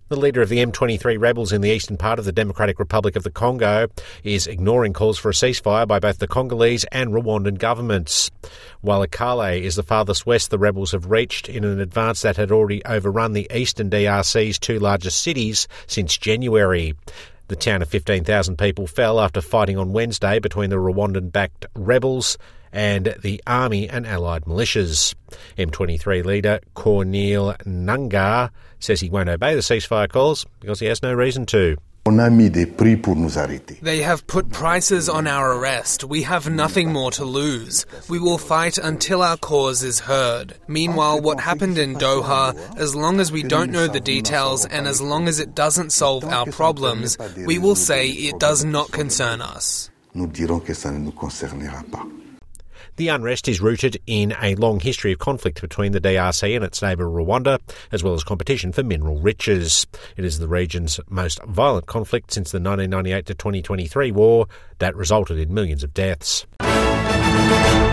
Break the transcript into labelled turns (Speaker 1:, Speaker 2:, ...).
Speaker 1: The leader of the M23 rebels in the eastern part of the Democratic Republic of the Congo is ignoring calls for a ceasefire by both the Congolese and Rwandan governments. Walikale is the farthest west the rebels have reached in an advance that had already overrun the eastern DRC's two largest cities since January. The town of 15,000 people fell after fighting on Wednesday between the Rwandan-backed rebels and the army and allied militias. M23 leader Corneille Nangaa says he won't obey the ceasefire calls because he has no reason to.
Speaker 2: They have put prices on our arrest. We have nothing more to lose. We will fight until our cause is heard. Meanwhile, what happened in Doha, as long as we don't know the details and as long as it doesn't solve our problems, we will say it does not concern us.
Speaker 1: The unrest is rooted in a long history of conflict between the DRC and its neighbour Rwanda, as well as competition for mineral riches. It is the region's most violent conflict since the 1998 to 2023 war that resulted in millions of deaths.